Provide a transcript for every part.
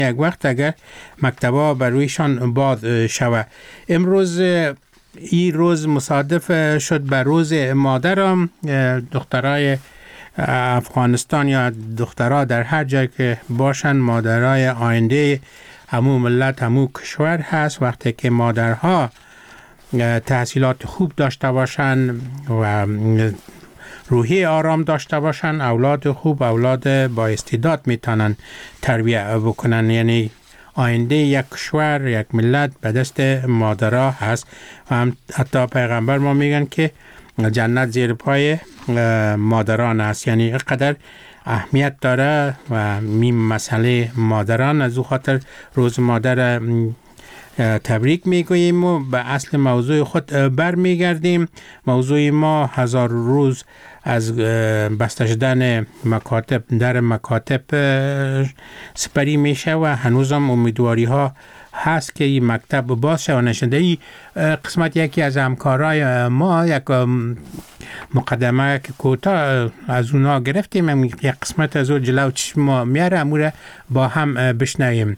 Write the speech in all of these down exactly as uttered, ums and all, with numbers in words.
یک وقت اگر مکتبا بر رویشان باز شود. امروز این روز مصادف شد بر روز مادرم. دخترای افغانستان یا دخترها در هر جای که باشن مادرای آینده همو ملت همو کشور هست. وقتی که مادرها تحصیلات خوب داشته باشن و روحی آرام داشته باشن، اولاد خوب، اولاد با استعداد میتونن تربیت بکنن. یعنی آینده یک کشور، یک ملت به دست مادرها هست. و هم حتی پیغمبر ما میگن که جنت زیر پای مادران است. یعنی اینقدر اهمیت داره و میم مسئله مادران. از او خاطر روز مادر تبریک میگوییم و به اصل موضوع خود بر میگردیم. موضوع ما هزار روز از بسته شدن مکاتب در مکاتب سپری میشه و هنوزم امیدواری ها هست که این مکتب باز شود نشده. این قسمت یکی از همکارای ما یک مقدمه که کوتاه از اونا گرفتیم، یک قسمت از اون جلو چشم ما میاره، اموره با هم بشنویم.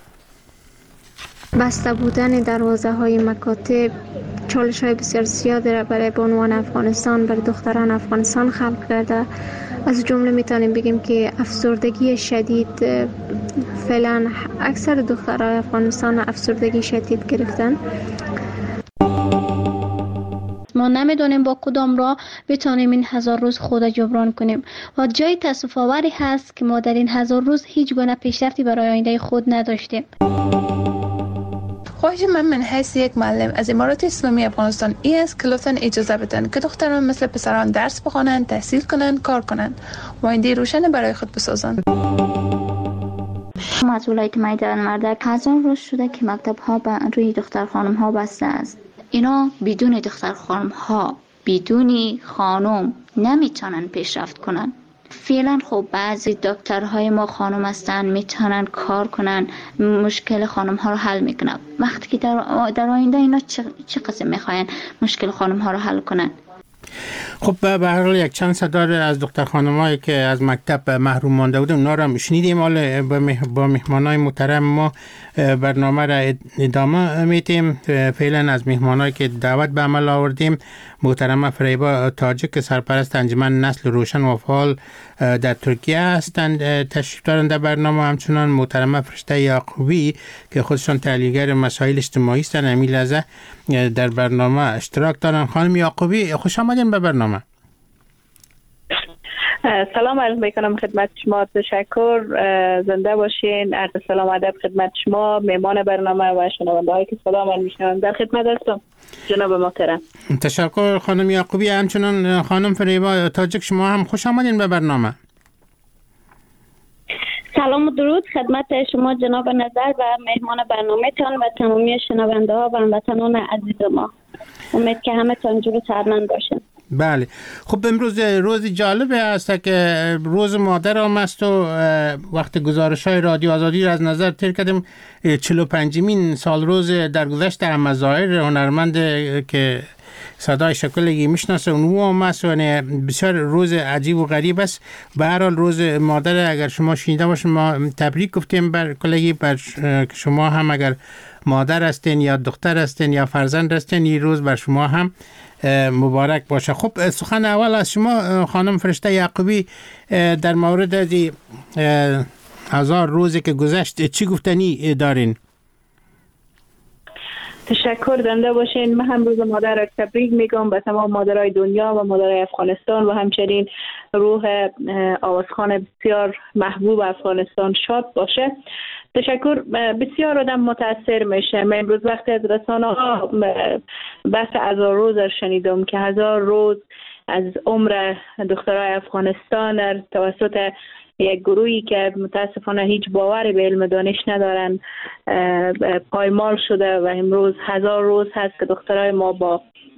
بسته بودن دروازه های مکاتب چالش های بسیار زیادی را برای بانوان افغانستان، برای دختران افغانستان خلق کرده. از جمله میتونیم بگیم که افسردگی شدید، فعلا اکثر دخترای افغانستان افسردگی شدید گرفتن. ما نمیدونیم با کدام راه بتونیم این هزار روز خود جبران کنیم و جای تأسف آوری هست که ما در این هزار روز هیچ گونه پیشرفتی برای آینده خود نداشتیم. خواهش من من حیث یک معلم از امارات اسلامی افغانستان ای است که لطفاً اجازه بدن که دختران مثل پسران درس بخوانند، تحصیل کنند، کار کنند و آینده روشن برای خود بسازند. مسئولای اجتماعی در مردک هزار روز شده که مکتب ها به روی دختر خانم ها بسته است. اینا بدون دختر خانم ها، بدون خانم نمیتونن پیشرفت کنن. فعلا خب بعضی دکترهای ما خانم هستن، میتونن کار کنن، مشکل خانم ها رو حل میکنن. وقتی که در, در آینده اینا چه, چه قسم میخواین مشکل خانم ها رو حل کنن؟ خب به هر حال یک چند صدا از دختر خانمایی که از مکتب محروم مانده بودن اونا رو شنیدیم. حالا با مهمانای محترم ما برنامه را ادامه میدیم. فعلا از مهمانایی که دعوت به عمل آوردیم، محترمه فریبا تاجک سرپرست انجمن نسل روشن و فعال در ترکیه هستند تشریف دارند در برنامه. همچنان محترمه فرشته یعقوبی که خودشان تحلیلگر مسائل اجتماعی هستند همین لحظه در برنامه اشتراک دارند. خانم یعقوبی خوش آمدین به برنامه. سلام عرض میکنم خدمت شما. تشکر، زنده باشین. عرض سلام ادب خدمت شما، مهمان برنامه و شنونده هایی که صدا من میشنوند. در خدمت هستم جناب محترم. تشکر خانم یعقوبی. همچنان خانم فریبا تاجک شما هم خوش آمدین به برنامه. سلام و درود خدمت شما جناب نظر و مهمان برنامه تان و تمامی شنونده ها و هموطنان عزیز ما. امید که همه تان جور سرمند باشن. بله. خب امروز روز جالبه است که روز مادر هم است و وقت گزارش های رادیو آزادی را از نظر تیر کردیم. چهل و پنجمین سال روز در گذشت در مظاهر هنرمند که صدای شکلگی میشناسه اونو هم است و بسیار روز عجیب و غریب است. به هر حال روز مادر اگر شما شنیده باشین ما تبریک گفتیم بر کلگی، بر شما هم اگر مادر هستین یا دختر هستین یا فرزند هستین این روز بر شما هم مبارک باشه. خب سخن اول از شما خانم فرشته یعقوبی در مورد از هزار روزی که گذشت چی گفتنی دارین؟ تشکر، زنده باشین. من هم روز مادر را تبریک میگم به تمام مادرای دنیا و مادرای افغانستان و همچنین روح آوازخوان بسیار محبوب افغانستان شاد باشه. تشکر. بسیار آدم متاثر میشه. من امروز وقتی از رسانه ها بحث هزار روز را شنیدم که هزار روز از عمر دخترای افغانستان توسط یک گروهی که متاسفانه هیچ باوری به علم دانش ندارن پایمال شده و امروز هزار روز هست که دخترای ما با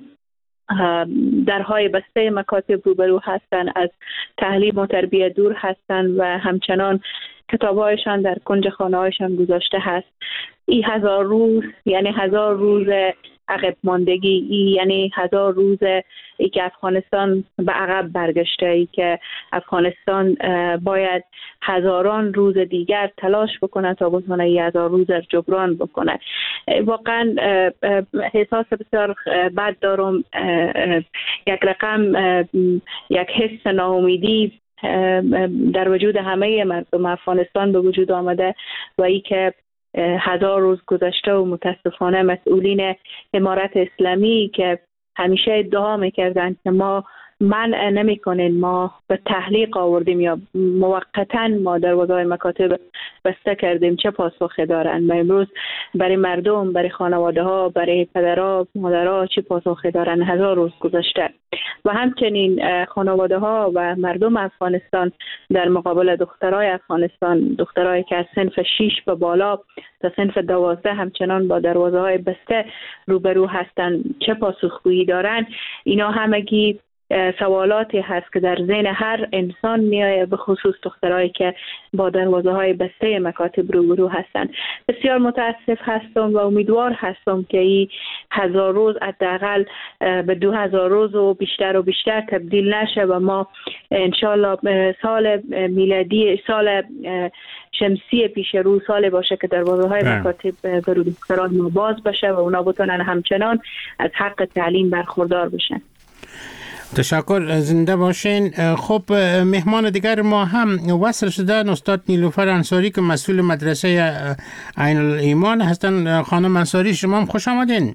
درهای بسته مکاتب روبرو هستن، از تعلیم و تربیت دور هستن و همچنان کتابهایشان در کنج خانه هایشان گذاشته هست. این هزار روز یعنی هزار روز عقب ماندگی، یعنی هزار روز ای که افغانستان به عقب برگشته، ای که افغانستان باید هزاران روز دیگر تلاش بکنه تا بتونه ای هزار روز را جبران بکنه. واقعا احساس بسیار بد دارم، یک رقم یک حس ناامیدی در وجود همه مردم افغانستان به وجود آمده و ای که هزار روز گذشته و متاسفانه مسئولین امارت اسلامی که همیشه ادعا میکردن که ما منع نمی کنین، ما به تحلیق آوردیم یا موقتا ما دروازه‌های مکاتب بسته کردیم، چه پاسخی دارن؟ و امروز برای مردم، برای خانواده ها، برای پدرها، مادرها چه پاسخی دارن؟ هزار روز گذشته. و همچنین خانواده ها و مردم افغانستان در مقابل دخترای افغانستان، دخترایی که از صنف شش به بالا تا صنف دوازده همچنان با دروازه های بسته روبرو هستن، چه پاسخگویی دارن؟ اینا همگی سوالاتی هست که در ذهن هر انسان میآید، به خصوص دخترایی که با دروازه های بسته مکاتب روبرو هستند. بسیار متاسف هستم و امیدوار هستم که این هزار روز حداقل به دو هزار روز و بیشتر و بیشتر تبدیل نشه و ما انشالله سال میلادی، سال شمسی پیش رو سال باشه که دروازه های مکاتب برای دختران ما باز بشه و اونا بتونن همچنان از حق تعلیم برخوردار بشن. تشکر، زنده باشین. خب مهمان دیگر ما هم وصل شدن استاد نیلوفر انصاری که مسئول مدرسه عین الایمان هستن. خانم انصاری شما هم خوش آمدین.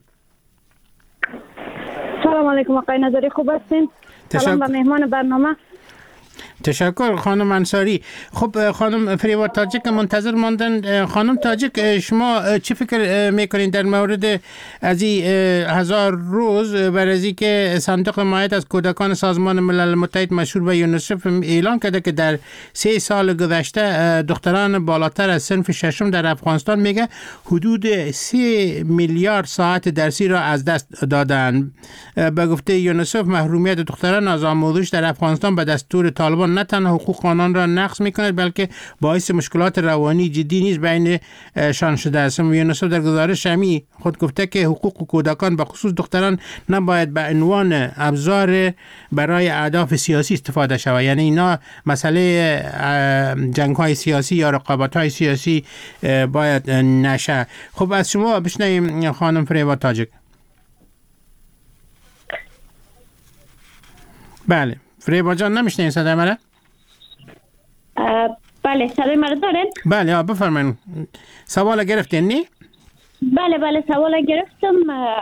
سلام علیکم آقای نظری، خوب هستین؟ سلام به مهمان برنامه. تشکر خانم انصاری. خب خانم فریبا تاجک منتظر ماندن. خانم تاجک شما چی فکر میکنین در مورد از این هزار روز برای از که صندوق حمایت از کودکان سازمان ملل متحد مشهور به یونیسف اعلان کرده که در سه سال گذشته دختران بالاتر از صنف ششم در افغانستان میگه حدود سه میلیارد ساعت درسی را از دست دادند. به گفته یونیسف محرومیت دختران از آموزش در افغانستان به دستور طالبان نه تنها حقوق آنان را نقض می‌کند بلکه باعث مشکلات روانی جدی نیز بین شان شده است. یونیسف در گزارش همی خود گفته که حقوق کودکان به خصوص دختران نباید به عنوان ابزار برای اهداف سیاسی استفاده شود، یعنی اینا مسئله جنگ‌های سیاسی یا رقابت‌های سیاسی باید نشه. خب از شما بشنویم خانم فریبا تاجک. بله فریبا جان نمیشنین صدای مرا؟ بله صدای مرا دارین؟ بله بفرمایید. سوال گرفتین نی؟ بله بله سوال گرفتم.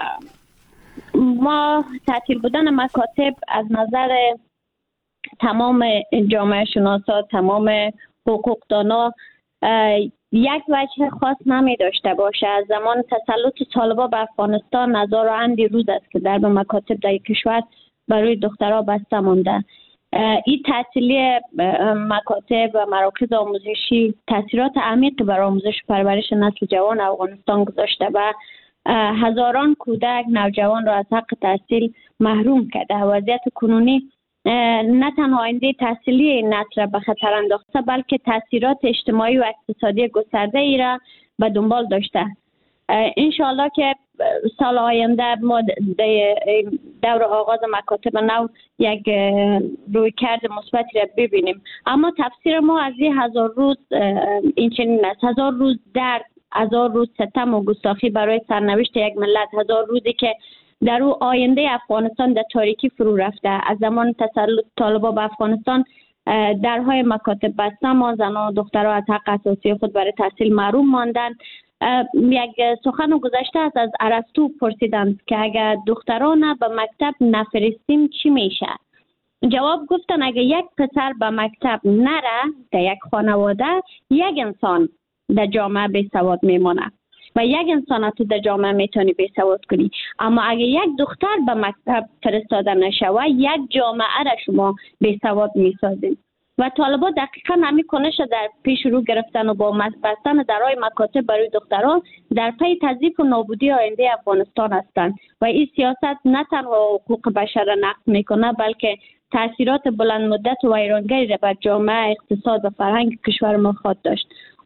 ما تعطیل بودن مکاتب از نظر تمام جامعه شناسا، تمام حقوقدانا یک وجه خاص نمی داشته باشه. از زمان تسلط طالبا به افغانستان هزار و اندی روز است که در مکاتب در کشور برای دخترها بسته مانده. این تعطیلی مکاتب و مراکز آموزشی تاثیرات عمیق بر آموزش و پرورش نسل جوان افغانستان گذاشته و هزاران کودک نوجوان را از حق تحصیل محروم کرده. وضعیت کنونی نه تنها آینده تحصیلی این نسل را به خطر انداخته بلکه تاثیرات اجتماعی و اقتصادی گسترده ای را به دنبال داشته. انشالله که سال آینده ما دور آغاز مکاتب نو یک روی کرد مثبتی را ببینیم. اما تفسیر ما از این هزار روز این چنین است: هزار روز درد، هزار روز ستم و گستاخی برای سرنوشت یک ملت، هزار روزی که در او آینده افغانستان در تاریکی فرو رفته. از زمان تسلط طالبان به افغانستان درهای مکاتب بسته ما، زنان و دخترها از حق اساسی خود برای تحصیل محروم ماندند. یک سخن گذشته است از ارسطو پرسیدند که اگر دختران به مکتب نفرستیم چی میشه؟ جواب گفتن اگر یک پسر به مکتب نره در یک خانواده، یک انسان در جامعه بی سواد میمونه و یک انسان تو در جامعه میتونی بی سواد کنی. اما اگر یک دختر به مکتب فرستاده نشود، یک جامعه را شما بی سواد میسازید. و طالبان دقیقا همین کنش در پیش رو گرفتن و با بستن درهای مکاتب برای دختران در پی تضعیف و نابودی آینده افغانستان هستند و این سیاست نه تنها حقوق بشر را نقض میکنه بلکه تاثیرات بلند مدت و ویرانگری را بر جامعه، اقتصاد و فرهنگ کشور ما خواهد داشت.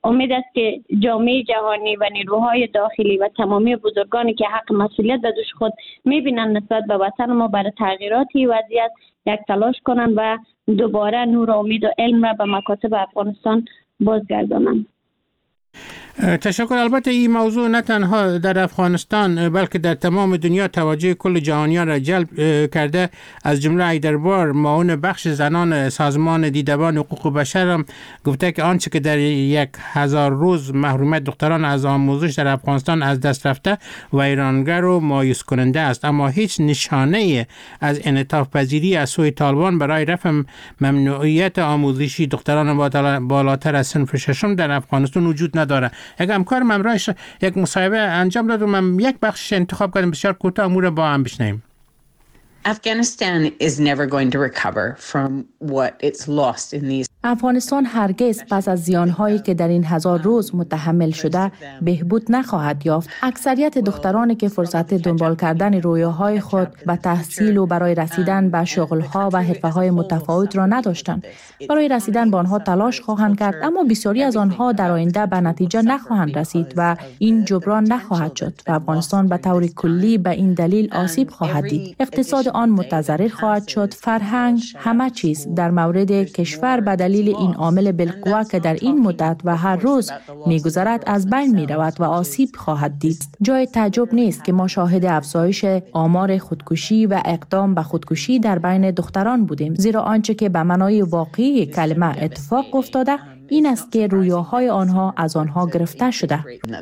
امید است که جامعه جهانی و نیروهای داخلی و تمامی بزرگانی که حق مسئولیت به دوش خود میبینن نسبت به وطن ما برای تغییراتی وضعیت یک تلاش کنن و دوباره نور و امید و علم را به مکاتب افغانستان بازگردانند. تشکر. البته این موضوع نه تنها در افغانستان بلکه در تمام دنیا توجه کل جهانیان را جلب کرده. از جمله ایدربار معاون بخش زنان سازمان دیدبان حقوق بشر هم گفته که آنچه که در یک هزار روز محرومیت دختران از آموزش در افغانستان از دست رفته ویرانگر و مایوس کننده است، اما هیچ نشانه از انعطاف پذیری از سوی طالبان برای رفع ممنوعیت آموزشی دختران بالاتر از صنف ششم در افغانستان وجود نداره. یک همکار ممرایش یک مصاحبه انجام داد و من یک بخش انتخاب کردم، بسیار کوتاه امور با هم بشنویم. Afghanistan is never going to recover from what it's lost in these. افغانستان هرگز پس از زیانهایی که در این هزار روز متحمل شده بهبود نخواهد یافت. اکثریت دخترانی که فرصت دنبال کردن رویاهای خود به تحصیل و برای رسیدن به شغلها و حرفه‌های متفاوت را نداشتند. برای رسیدن به آنها تلاش خواهند کرد، اما بسیاری از آنها در آینده به نتیجه نخواهند رسید و این جبران نخواهد شد و افغانستان به طور کلی به این دلیل آسیب خواهد دید. اقتصاد آن متضرر خواهد شد، فرهنگ، همه چیز در مورد کشور به دلیل این عامل بالقوه که در این مدت و هر روز می‌گذرد از بین می‌رود و آسیب خواهد دید. جای تعجب نیست که ما شاهد افزایش آمار خودکشی و اقدام به خودکشی در بین دختران بودیم، زیرا آنچه که به معنای واقعی کلمه اتفاق افتاده این است که رویاهای آنها از آنها گرفته شده.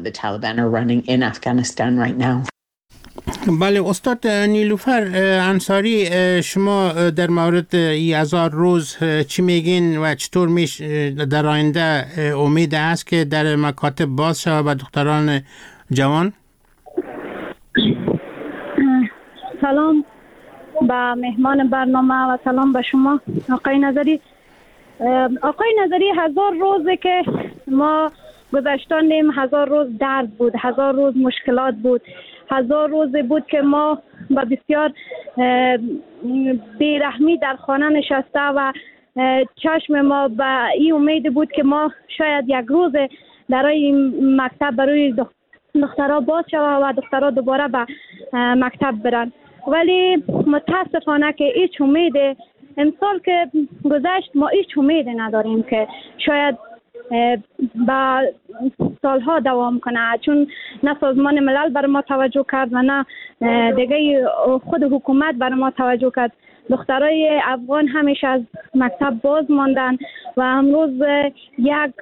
بله استاد نیلوفر انصاری، شما در مورد این هزار روز چی میگین و چطور میش در آینده امید است که در مکاتب باز شود به دختران جوان؟ سلام به مهمان برنامه و سلام به شما آقای نظری. آقای نظری، هزار روزه که ما گذشتانیم، هزار روز درد بود، هزار روز مشکلات بود، هزار روز بود که ما با بسیار بیرحمی در خانه نشسته و چشم ما به این امید بود که ما شاید یک روز برای مکتب برای دخترها باز شود و دخترها دوباره به مکتب برن، ولی متاسفانه که هیچ امید امسال که گذشت ما هیچ امید نداریم که شاید با سالها دوام کنه، چون نه سازمان ملل بر ما توجه کرد و نه دیگه خود حکومت بر ما توجه کرد. دخترای افغان همیشه از مکتب باز ماندن و امروز یک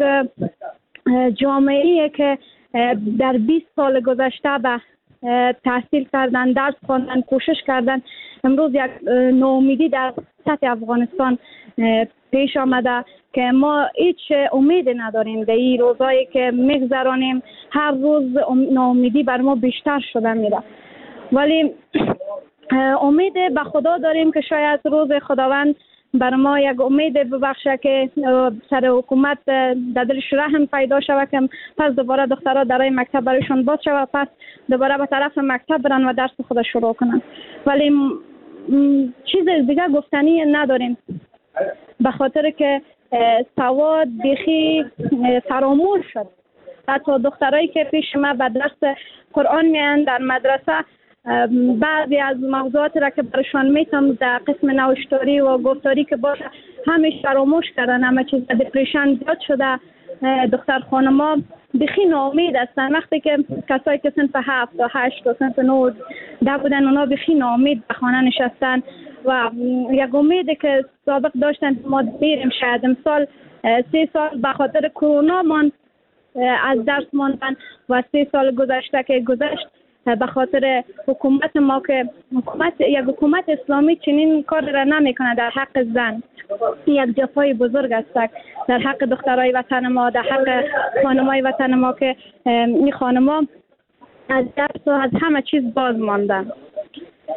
جامعه که در بیست سال گذشته به تحصیل کردن، درس خواندن، کوشش کردن، امروز یک ناامیدی در سطح افغانستان پیش آمده که ما هیچ امید نداریم. در این روزایی که میگذرانیم هر روز ناامیدی بر ما بیشتر شده میره، ولی امید به خدا داریم که شاید روز خداوند بر ما یک امید ببخشه که سر حکومت در دلش رحم پیدا شود که پس دوباره دخترها درای مکتب برایشون باز شود، پس دوباره به طرف مکتب برن و درس خود شروع کنن. ولی چیز دیگه گفتنی نداریم به خاطر که سواد بیخی فراموش شد. حتی دخترایی که پیش ما به درس قرآن میان در مدرسه بعضی از موضوعات را که برشان میتم در قسم نوشتاری و گفتاری که باشه همیشه فراموش کردن، همه چیز دپریشن زیاد شده. دختر خانما بخی ناامید هستن، وقتی که کسایی که صنف هفت و هشت و صنف نو ده بودن اونا بخی ناامید به خانه نشستن و یک امیدی که سابق داشتن ما میریم شاید امسال سه سال به خاطر کرونا من از درس ماندن و سه سال گذشته که گذشت به خاطر حکومت ما که حکومت یک حکومت اسلامی چنین کار را نمیکنه در حق زن. یک جفای بزرگ است در حق دخترای وطن ما، در حق خانمای وطن ما که این خانما از درس و از همه چیز باز ماندن.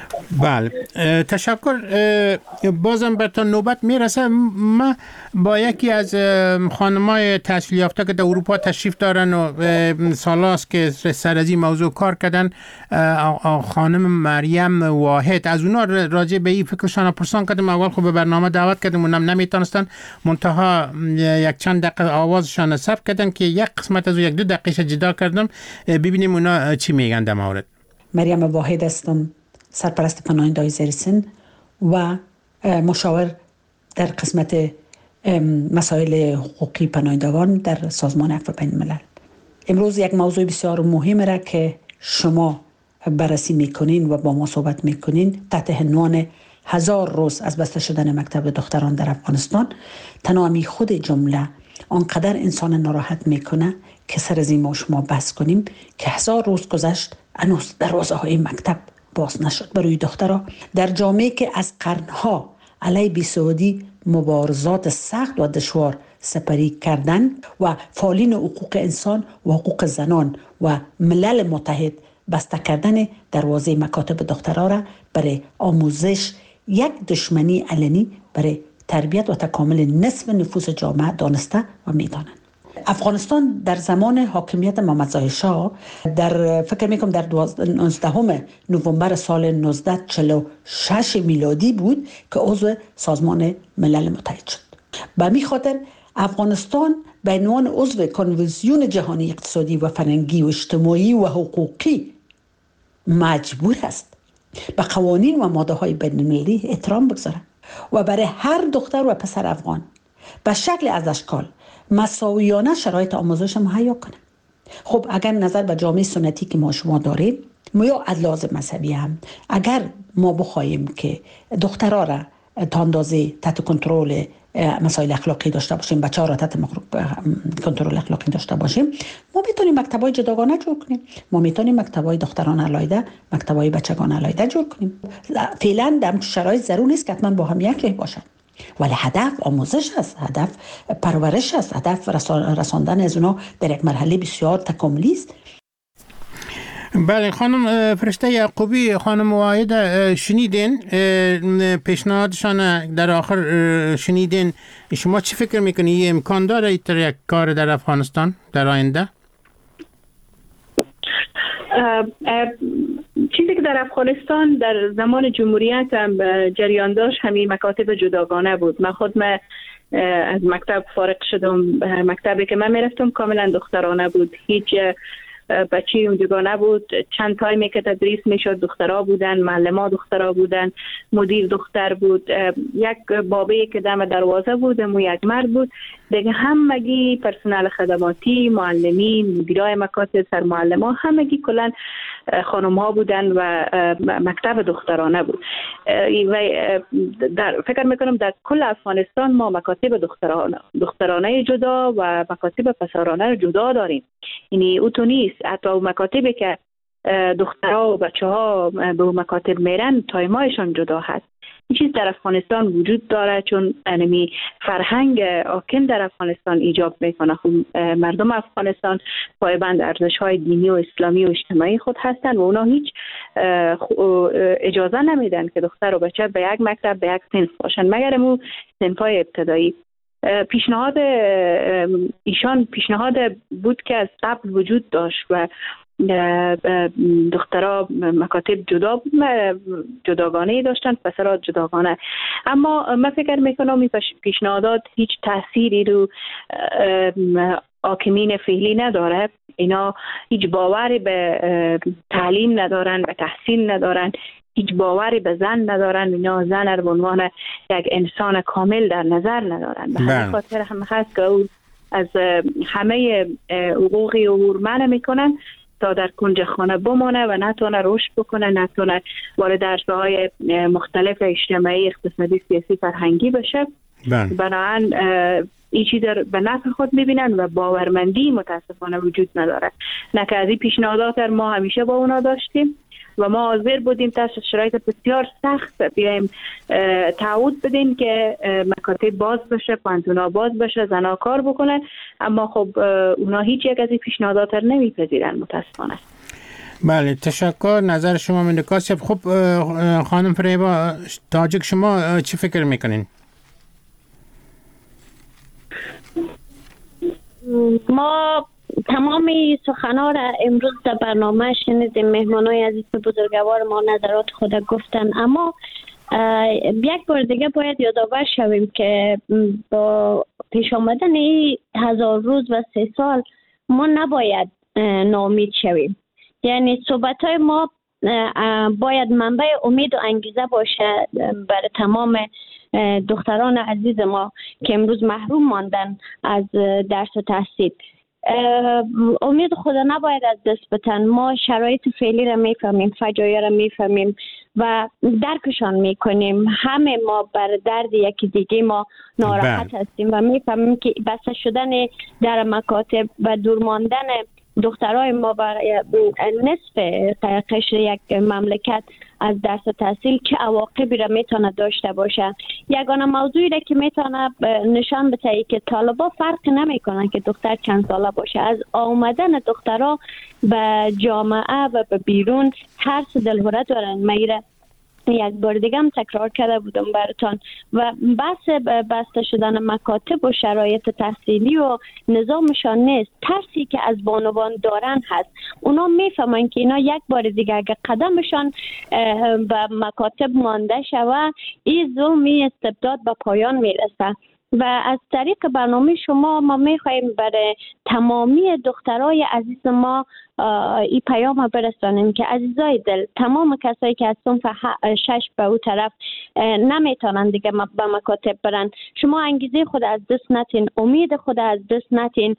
بله تشکر. بازم بر تا نوبت میرسه. ما با یکی از خانمای تحصیل یافته که در اروپا تشریف دارن و سالاست که سر از این موضوع کار کردن، خانم مریم واحد، از اونا راجع به این فکرشان پرسان کردم. اول خب به برنامه دعوت کردم، اونم نمیتونستن، منتها یک چند دقیقه آوازشان ثبت کردن که یک قسمت از یک دو دقیقه جدا کردم، ببینیم اونا چی میگن در مورد. مریم واحد هستم، سرپرست پناهندگان زیر سن و مشاور در قسمت مسائل حقوقی پناهندگان در سازمان عفو بین الملل. امروز یک موضوع بسیار مهم را که شما بررسی میکنین و با ما صحبت میکنین تحت عنوان هزار روز از بسته شدن مکتب دختران در افغانستان، تنامی خود جمله آنقدر انسان ناراحت میکنه که سر از این ما شما بحث کنیم که هزار روز گذشت هنوز دروازه های مکتب باز نشد برای دخترها در جامعه که از قرنها علیه بیسوادی مبارزات سخت و دشوار سپری کردن و فعالین حقوق انسان و حقوق زنان و ملل متحد بسته کردن دروازه مکاتب دخترها را برای آموزش یک دشمنی علنی برای تربیت و تکامل نصف نفوس جامعه دانسته و میدانند. افغانستان در زمان حاکمیت محمد ظاهر شاه در فکر میکنم در نوزدهم نوامبر سال نوزده چهل و شش میلادی بود که عضو سازمان ملل متحد شد. به می خاطر افغانستان به عنوان عضو کنوانسیون جهانی اقتصادی و فرهنگی و اجتماعی و حقوقی مجبور است به قوانین و ماده های بین المللی احترام بگذارد و برای هر دختر و پسر افغان به شکل از اشکال مساویانه شرایط آموزش مهیا کنه. خب اگر نظر به جامعه سنتی که ما شما داریم، ما یا از لحاظ مذهبی هم اگر ما بخوایم که دخترها را تا اندازه تحت کنترل مسائل اخلاقی داشته باشیم، بچه‌ها را تحت کنترل اخلاقی داشته باشیم، ما میتونیم مکتب‌های جداگانه جور کنیم، ما میتونیم مکتب‌های دختران علیحده، مکتب‌های بچگان علیحده جور کنیم. فعلا در شرایط ضرور نیست که حتما با هم یک جای باشن، ولی هدف آموزش است، هدف پرورش است، هدف رساندن از اونا در یک مرحله بسیار تکاملی است. بله خانم فرشته یعقوبی، خانم واحد شنیدین پیشنهادشان در آخر شنیدین، شما چی فکر میکنید؟ یه امکان داره ایتر یک کار در افغانستان در آینده؟ چیزی که در افغانستان در زمان جمهوریت هم جریان داشت همین مکاتب جداگانه بود. من خود من از مکتب فارغ شدم، مکتبی که من میرفتم کاملا دخترانه بود، هیچ بچه اونجا نبود. چند تایمی که تدریس میشد دخترها بودن، معلم‌ها دخترها بودن، مدیر دختر بود، یک بابی که دم دروازه بود و یک مرد بود دیگه. همگی پرسنل خدماتی، معلمین، مدیرای مکاتب، سرمعلم‌ها همگی کلا خانم ها بودن و مکتب دخترانه بود. و در فکر میکنم در کل افغانستان ما مکاتب دخترانه دخترانه جدا و مکاتب پسرانه جدا داریم. یعنی او تو نیست، حتی مکاتبی که دخترها و بچه ها به مکاتب میرن تایمایشان جدا هست. این چیز در افغانستان وجود داره چون انمی فرهنگ حاکم در افغانستان ایجاب میکنه. مردم افغانستان پایبند ارزش های دینی و اسلامی و اجتماعی خود هستند و اونا هیچ اجازه نمیدن که دختر و بچه به یک مکتب به یک صنف باشن مگر امو صنفای ابتدایی. پیشنهاد ایشان پیشنهاد بود که از قبل وجود داشت و دخترها مکاتب جدا جداگانه داشتن، پسرها جداگانه. اما من فکر میکنم این پیشنهادات هیچ تأثیری رو حاکمین فعلی نداره. اینا هیچ باوری به تعلیم ندارن، به تحصیل ندارن، هیچ باوری به زن ندارن. اینا زن رو به عنوان یک انسان کامل در نظر ندارن. به همین خاطر هم هست که او از همه حقوقی عبور منع میکنن تا در کنج خانه بمانه و نتونه رشد بکنه، نتونه وارد عرصه‌های مختلف اجتماعی، اقتصادی، سیاسی، فرهنگی بشه. بنابراین این چیز به نفع خود میبینن و باورمندی متاسفانه وجود نداره. نه که از این پیشنهادات ما همیشه با اونا داشتیم و ما حاضر بودیم تحت شرایط بسیار سخت بیایم تعهد بدیم که مکاتب باز بشه، پانتونا باز بشه، زنها کار بکنن. اما خب اونا هیچ یک از این پیشنهادات رو نمیپذیرن متاسفانه. بله تشکر. نظر شما من کاسب. خب خانم فریبا تاجک شما چی فکر میکنین؟ ما تمام سخنان را امروز در برنامه شنیدیم. مهمانای عزیز بزرگوار ما نظرات خود گفتن، اما یک بار دیگه باید یادآور شویم که با پیش آمدن این هزار روز و سه سال ما نباید ناامید شویم. یعنی صحبت های ما باید منبع امید و انگیزه باشه برای تمام دختران عزیز ما که امروز محروم ماندن از درس و تحصیل. امید خدا نباید از دست بدن. ما شرایط فعلی را میفهمیم، فجایع را میفهمیم و درکشان میکنیم. همه ما بر درد یکی دیگه ما ناراحت هستیم و میفهمیم که بسته شدن در مکاتب و دور ماندن دخترای ما برای نصف قشر یک مملکت از درس و تحصیل چه عواقبی را میتونه داشته باشه. یگانه موضوعی را که میتونه نشان بده که طالبا فرق نمیکنن که دختر چند ساله باشه. از آمدن دخترها به جامعه و به بیرون ترس دلهوره دارن. میره یک بار دیگه هم تکرار کرده بودم براتان و بحث بسته شدن مکاتب و شرایط تحصیلی و نظامشان نیست. ترسی که از بانوان دارن هست. اونا میفهمن که اینا یک بار دیگه اگر قدمشان به مکاتب مانده شوه این ظلمی استبداد به پایان میرسه. و از طریق برنامه شما ما میخواهیم برای تمامی دخترای عزیز ما این پیام برسانیم که عزیزای دل، تمام کسایی که از صنف شش به او طرف نمیتونن دیگه به مکاتب برن، شما انگیزه خود از دست نتین، امید خود از دست نتین.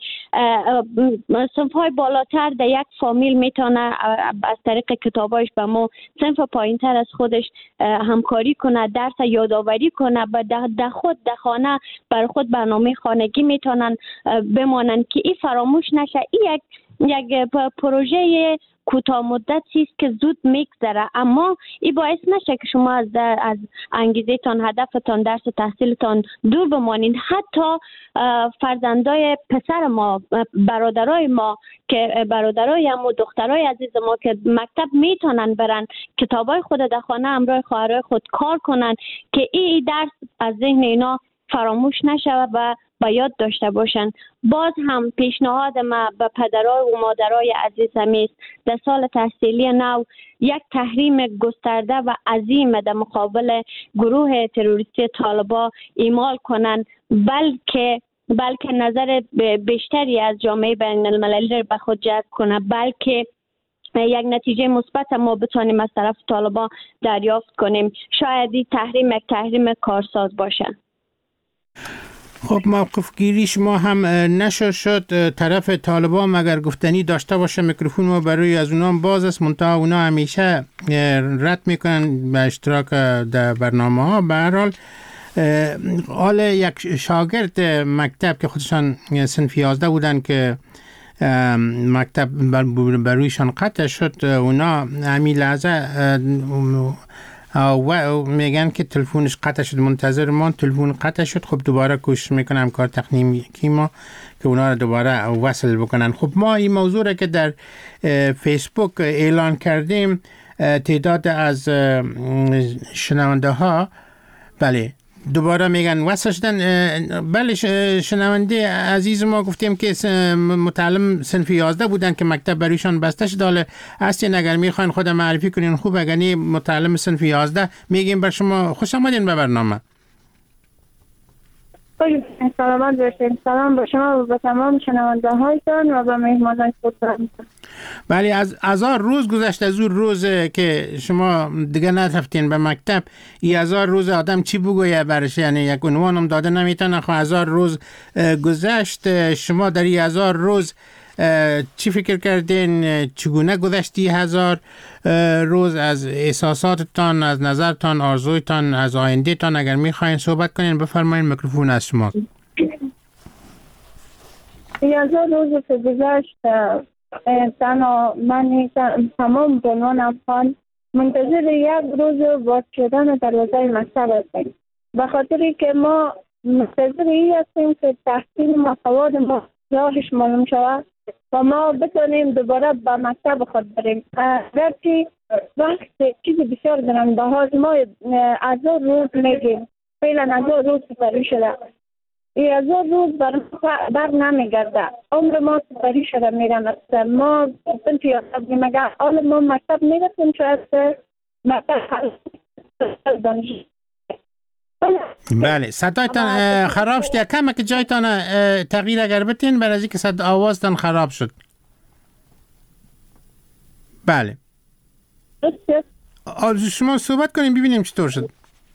صنف های بالاتر در یک فامیل میتونه از طریق کتابایش به ما صنف پایین تر از خودش همکاری کنه، درس یادآوری کنه، در خود در خانه بر خود برنامه خانگی میتونن بمانن که این فراموش نشه. این یک یک پروژه کوتاه مدتی است که زود میگذره، اما این باعث نشه که شما از از انگیزه تان، هدفتان، درس و تحصیلتان دور بمانید. حتی فرزندای پسر ما، برادرای ما که برادرای هم و دخترای عزیز ما که مکتب میتونن برن، کتابای خود در خانه همراه خواهرای خود کار کنن که این درس از ذهن اینا فراموش نشود و با یاد داشته باشن. باز هم پیشنهاد ما به پدرای و مادرای عزیز است در سال تحصیلی نو یک تحریم گسترده و عظیم در مقابل گروه تروریستی طالبا اعمال کنند، بلکه بلکه نظر بیشتری از جامعه بین المللی به خود جلب کنه، بلکه یک نتیجه مثبت ما بتونیم از طرف طالبا دریافت کنیم. شاید این تحریم یک تحریم کارساز باشه. خب موقف گیری شما هم نشر شد. طرف طالبان مگر گفتنی داشته باشه میکروفون ما برای از اونام باز است، منتها اونا همیشه رد میکنن به اشتراک در برنامه ها. به هر حال حال یک شاگرد مکتب که خودشان صنف یازده بودن که مکتب برویشان قطع شد، اونا همین لحظه و میگن که تلفنش قطع شد، منتظر ما تلفن قطع شد. خب دوباره کوشش میکنم کار تکنیکی ما که اونا رو دوباره وصل بکنن. خب ما این موضوع را که در فیسبوک اعلان کردیم، تعداد از شنونده ها بله دوباره میگن وصل شدن. بله شنونده عزیز ما گفتیم که متعلم صنف یازده بودن که مکتب بریشان بسته شد. حالا هستین اگر میخواین خود معرفی کنین خوب، اگر نی متعلم صنف یازده میگیم بر شما خوش آمدین به برنامه. سلامت باشین. سلام به شما و به تمام شنونده هایتان و به مهمانان خودتان. بله از هزار روز گذشته از اون روز که شما دیگه نرفتین به مکتب. این هزار روز آدم چی بگویه برش؟ یعنی یک عنوان هم داده نمیتونه. خب هزار روز گذشت. شما در این هزار روز چی فکر کردین؟ چگونه گذشتی هزار روز؟ از احساساتتان، از نظرتان، آرزویتان، از آینده تان اگر میخواین صحبت کنین بفرمایین، میکروفون از شما. هزار روز که گذشت تنها من تمام بنوان افغان منتظر یک روز باز شدن دروازه مکتب هستیم، به خاطری که ما منتظر این هستیم که تحصیل ما، سواد ما راهش معلوم شود و ما بتونیم دوباره به مکتب خود بریم. اگرچه وقت چیز بسیار گرانده هاست، ما از روز میگیم فعلا از روز سپری شده، ای از روز بر, بر نمیگرده، عمر ما سپری شده میرم. ما بنت یاد میگه حالا ما مکتب میرسیم شاید مکتب دانش. بله صدایتان خراب شد، یکم که جایتان تغییر اگر بتین برای از اینکه صد آوازتان خراب شد. بله شما صحبت کنیم ببینیم چطور شد.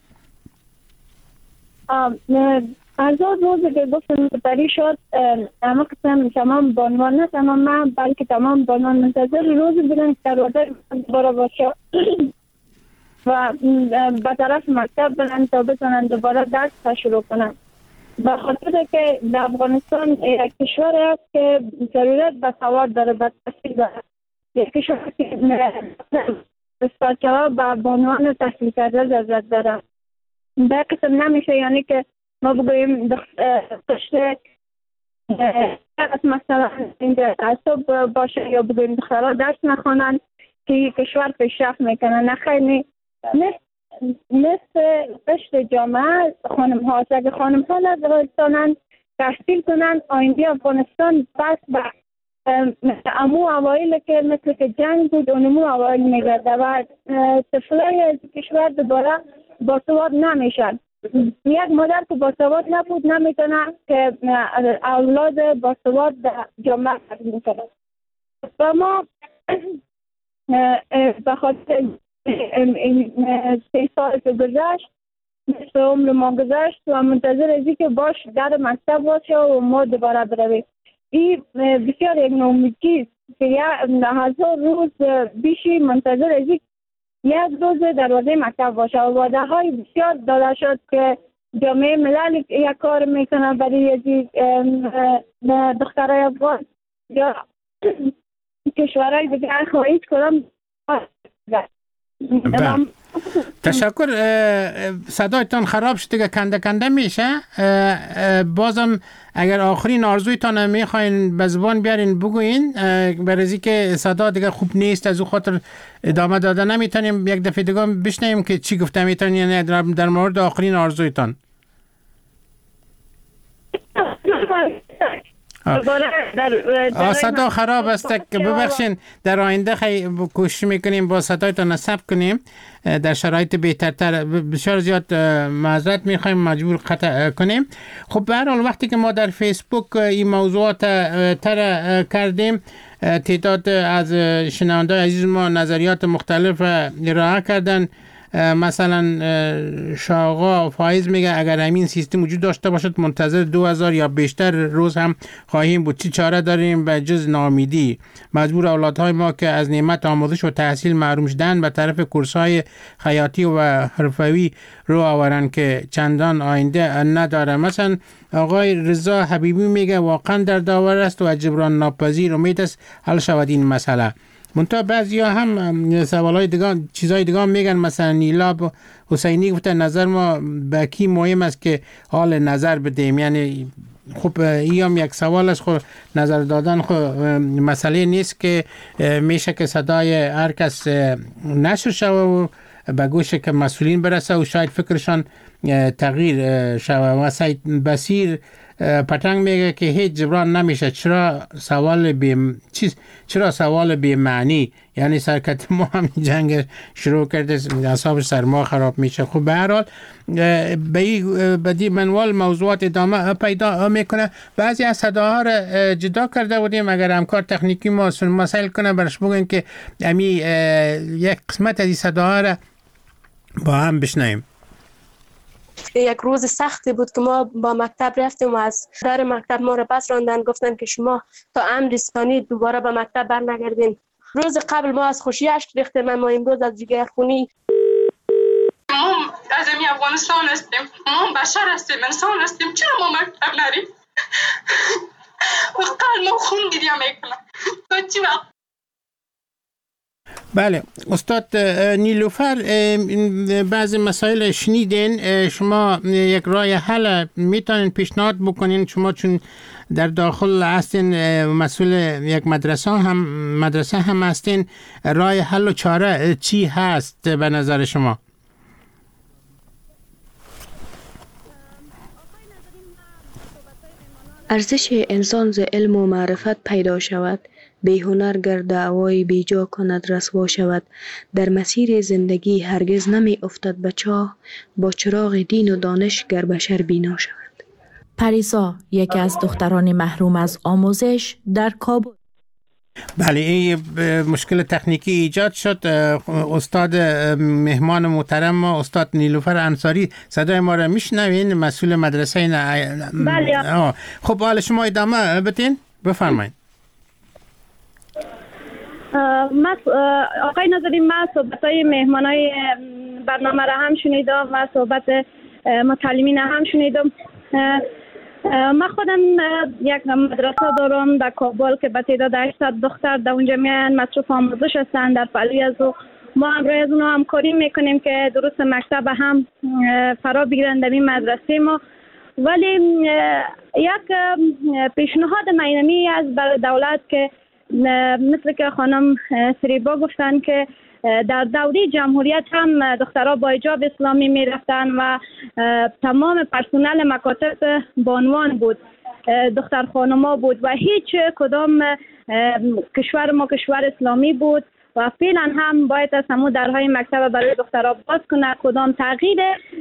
از روزی که گفتم سپری شد، اما قسم تمام بانوان نه تمام من بلکه تمام بانوان منتظر روزی بودن که دروازه دوباره باشه و به طرف مکتب برن تا بتونن دوباره درس شروع کنن. به خاطر که در افغانستان یک کشور است که ضرورت به سواد داره، به تحصیل داره، یک کشور که استارچه به بانوان تحصیل کرده ضرورت داره. به قسم نمیشه یعنی که ما بگوییم داشته مثلا اینجا تعصب باشه یا بگوییم دخترها درس نخوانن که کشور پیشرفت میکنن. نه خیلی مثل قشت جامعه خانم ها است. اگر خانم ها نتوانند تحصیل کنن، آینده افغانستان بس به امو اوایل که مثل که جنگ بود اونمو اوایل میگرده و طفلای از کشور دوباره باسواد نمیشن. یک مادر که باسواد نبود نمیتونه که اولاد باسواد در جامعه تبدیل کنه. و ما به خاطر سه سال که گذشت مثل عمر ما گذشت و منتظر ازی که باش در مکتب باشه و ما دوباره برویم. این بسیار یک نومیدی که یک هزار روز بیشی منتظر ازی یک روز دروازه مکتب باشه و وعده های بسیار داده شد که جامعه ملل یک کار میکنه برای ازی دخترای افغان یا کشورهای دیگر خواهید کنم. تشکر. صدایتان خراب شد که کنده کنده میشه. بازم اگر آخرین آرزویتان میخواین به زبان بیارین بگوین، برای از اینکه صدا دیگه خوب نیست از او خاطر ادامه داده نمیتونیم. یک دفعه دیگه بشنویم که چی گفته میتونین یعنی در مورد آخرین آرزویتان. آه صدا خراب است که ببخشین در آینده خیلی کوشش میکنیم با صدایتان ثبت کنیم در شرایط بهترتر. بسیار زیاد معذرت میخوایم مجبور قطع کنیم. خب به هر حال وقتی که ما در فیسبوک این موضوعات تر کردیم، تعداد از شنونده‌های عزیز ما نظریات مختلف ارائه کردن. مثلا شاقا فایز میگه اگر همین سیستم وجود داشته باشد منتظر دو هزار یا بیشتر روز هم خواهیم بود. چی چاره داریم به جز ناامیدی؟ مجبور اولادهای ما که از نعمت آموزش و تحصیل محروم شدن به طرف کورس‌های خیاطی و حرفوی رو آورن که چندان آینده نداره. مثلا آقای رضا حبیبی میگه واقعا در داور است و جبران ناپذیر، امید است حل شود این مسئله. منتها بعضیا هم سوالای دیگه چیزای دیگه میگن. مثلا نیلا حسینی گفته نظر ما به کی مهم است که حال نظر بدیم. یعنی خب این هم یک سوال است. خب نظر دادن خب مسئله نیست که میشه که صدای هر کس نشر شود و به گوش که مسئولین برسه و شاید فکرشان تغییر شود. و سید بصیر پتنگ میگه که هیچ جبران نمیشه. چرا سوال بی چیز چرا سوال بی معنی؟ یعنی سرکت ما هم جنگ شروع کرده، اعصاب سرما خراب میشه. خب به هر حال به دی منوال موضوعات ادامه پیدا میکنه. بعضی از صداها را جدا کرده بودیم. اگر همکار تکنیکی ما مسائل کنه برش بگن که امی یک قسمت از این صداها را با هم بشنویم. یک روز سختی بود که ما با مکتب رفتیم و از در مکتب ما را پس راندن، گفتن که شما تا امر ثانی دوباره به مکتب برنگردین. روز قبل ما از خوشی اشک ریختیم، اما امروز از جگرخونی. ما از امی افغانستان هستیم، ما بشر هستیم، انسان هستیم، چرا ما مکتب نریم؟ وقتا ما خون گریه میکنم تا چی وقت؟ بله استاد نیلوفر، بعضی مسائل شنیدین، شما یک راه حل میتونین پیشنهاد بکنین؟ شما چون در داخل هستین، مسئول یک مدرسه هم مدرسه هم هستین، راه حل و چاره چی هست به نظر شما؟ ارزش انسان ز علم و معرفت پیدا شود، بی هنر گر دعوای بیجا کند رسوا شود. در مسیر زندگی هرگز نمی افتد به چاه، با چراغ دین و دانش گر بشر بینا شود. پریسا، یکی از دختران محروم از آموزش در کابل. بله، این مشکل تکنیکی ایجاد شد. استاد مهمان محترم ما استاد نیلوفر انصاری، صدای ما را میشنوین؟ مسئول مدرسه نه. بله. خب حالا شما ادامه بدین، بفرمایید. من آقای نظری، من صحبت‌های مهمانای برنامه را هم شنیدم و صحبت متعلمین هم شنیدم. من خودم یک مدرسه دارم در کابل که به تعداد هشتصد دختر در اونجا میان مصروف آموزش هستند در پهلوی از او. ما همراه از اونها همکاری میکنیم که درست مکتب هم فرا بگیرن در این مدرسه ما. ولی یک پیشنهاد مینمی از برای دولت که مثل که خانم سریبا گفتن که در دوره جمهوریت هم دخترها با حجاب اسلامی می رفتن و تمام پرسنل مکاتب بانوان بود، دختر خانما بود و هیچ کدام کشور ما کشور اسلامی بود و فعلا هم باید از همون درهای مکتب برای دخترها باز کنه. کدام تغییر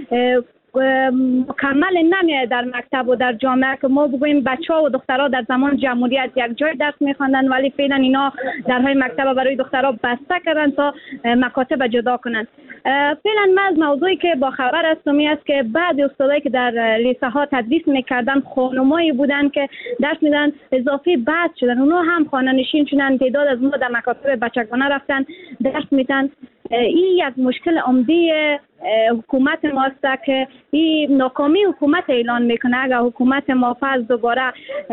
مکمل نمیاد در مکتب و در جامعه که ما بگوییم بچه ها و دخترها در زمان جمهوریت یک جای درس میخواندن، ولی فعلا اینا درهای مکتب برای دخترها بسته کردن تا مکاتب جدا کنن. فعلا من از موضوعی که با خبر هستم است که بعضی استادایی که در لیسه ها تدریس میکردن خانمایی بودن که درس میدن، اضافی بعد شدن، اونا هم خانه نشین شدن، تعداد از ما در مکاتب بچگانه رفتن درس میدن. این یک مشکل عمده حکومت ماست که این ناکامی حکومت اعلان میکنه. اگر حکومت ما فرض دوباره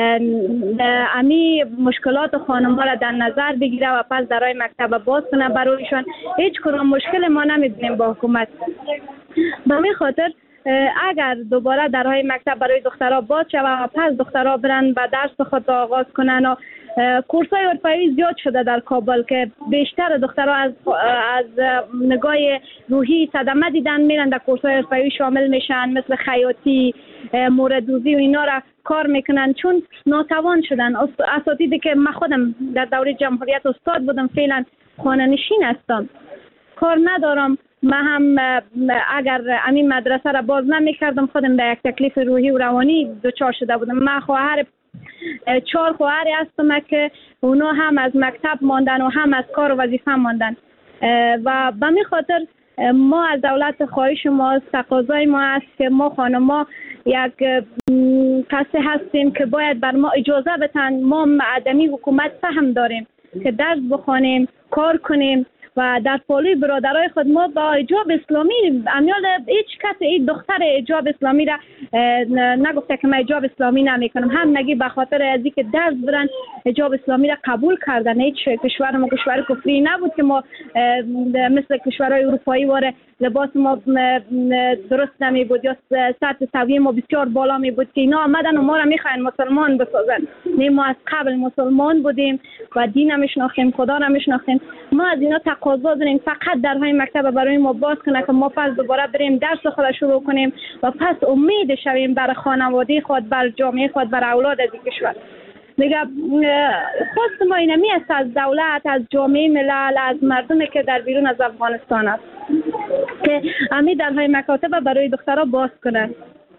امی مشکلات خانم ها را در نظر بگیره و پس درای مکتب باز کنه برایشان، هیچ کدام مشکل ما نمیدونیم با حکومت. به همین خاطر اگر دوباره درهای مکتب برای دخترها باز شود و پس دخترها برن و درس خود آغاز کنن و کورس‌های اروپایی زیاد شده در کابل که بیشتر دخترها از از نگاه روحی صدمه دیدن، میرن در کورس‌های اروپایی شامل میشن، مثل خیاطی، موردوزی و اینا را کار میکنن چون ناتوان شدن. اساتیدی که من خودم در دوره جمهوریت استاد بودم فعلا خانه نشین هستم، کار ندارم. من هم اگر همین مدرسه را باز نمی کردم خودم به یک تکلیف روحی و روانی دچار شده بودم. من خواهر چهار خواهری هستم که اونا هم از مکتب ماندن و هم از کار و وظیفه ماندن و به می خاطر ما از دولت خواهش ما، تقاضای ما است که ما خانم‌ها یک کسی هستیم که باید بر ما اجازه بدن. ما معدمی حکومت فهم داریم که درس بخوانیم، کار کنیم و در پالوی برادرای خود ما با حجاب اسلامی، امیال هیچ کس این دختر حجاب اسلامی را نگفته که من حجاب اسلامی نمی کنم، هم نگی به خاطر ازی که درس برن حجاب اسلامی را قبول کردن. هیچ کشور ما کشور کفری نبود که ما مثل کشورهای اروپایی واره لباس ما درست نمی بود یا سطح سویه ما بسیار بالا می بود که اینا آمدن و ما را میخواین مسلمان بسازن. نه، ما از قبل مسلمان بودیم و دین هم میشناختیم، خدا را میشناختیم. ما از اینا تقاضا داریم فقط درهای مکتب برای ما باز کنه که ما پس دوباره بریم درس خود شروع کنیم و پس امید شویم بر خانواده خود، بر جامعه خود، بر اولاد از این کشور. دیگه خواست ما اینمی است از دولت، از جامعه ملل، از مردمی که در بیرون از افغانستان است که امی درهای مکاتب برای دخترها باز کنند.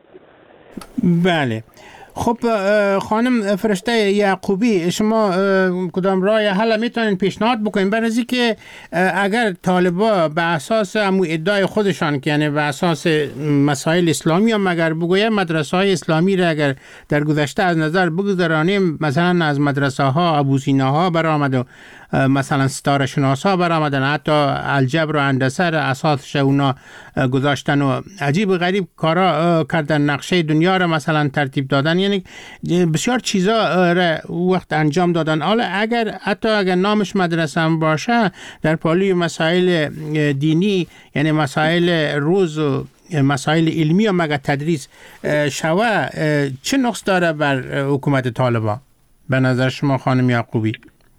بله. خب خانم فرشته یعقوبی، شما کدام راه حل میتونین پیشنهاد بکنین برای از که اگر طالبا به اساس همو ادعای خودشان که یعنی به اساس مسائل اسلامی هم اگر بگویم مدرسه های اسلامی را اگر در گذشته از نظر بگذارانیم، مثلا از مدرسه ها ابوسینا ها برآمد و مثلا ستاره شناسا برآمدن، حتی الجبر و هندسه را اساسش اونا گذاشتن و عجیب و غریب کارا کردن، نقشه دنیا را مثلا ترتیب دادن، یعنی بسیار چیزا را وقت انجام دادن. حالا اگر حتی اگر نامش مدرسه هم باشه، در پالوی مسائل دینی یعنی مسائل روز و مسائل علمی و مگه تدریس شوه، چه نقص داره بر حکومت طالبان به نظر شما خانم یعقوبی؟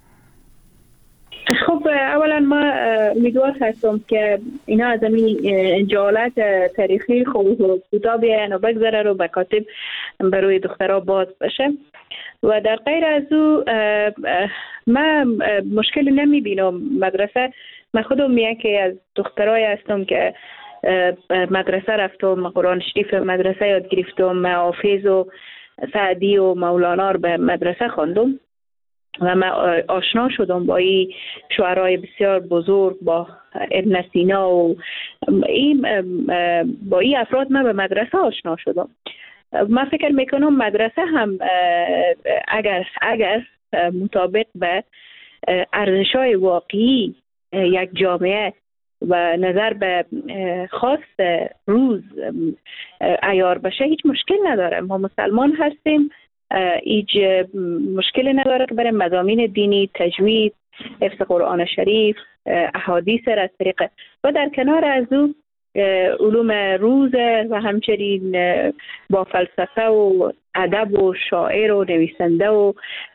خب اولا ما امیدوار هستم که اینا از این جهالت تاریخی خوب کوتاه بیاین و بگذره رو مکاتب برای دخترها باز بشه. و در غیر از او من مشکلی نمی بینم. مدرسه من خودم یکی از دخترای هستم که مدرسه رفتم، قرآن شریف مدرسه یاد گرفتم، حافظ و سعدی و مولانا رو به مدرسه خواندم و من آشنا شدم با این شعرهای بسیار بزرگ، با ابن سینا و این با این افراد من به مدرسه آشنا شدم. من فکر میکنم مدرسه هم اگر اگر مطابق به ارزش‌های واقعی یک جامعه و نظر به خواست روز عیار بشه هیچ مشکل نداره. ما مسلمان هستیم، هیچ مشکلی نداره که برای مضامین دینی، تجوید، حفظ قرآن شریف، احادیث را از طریق و در کنار از او علوم روز و همچنین با فلسفه و ادب و شاعر و نویسنده و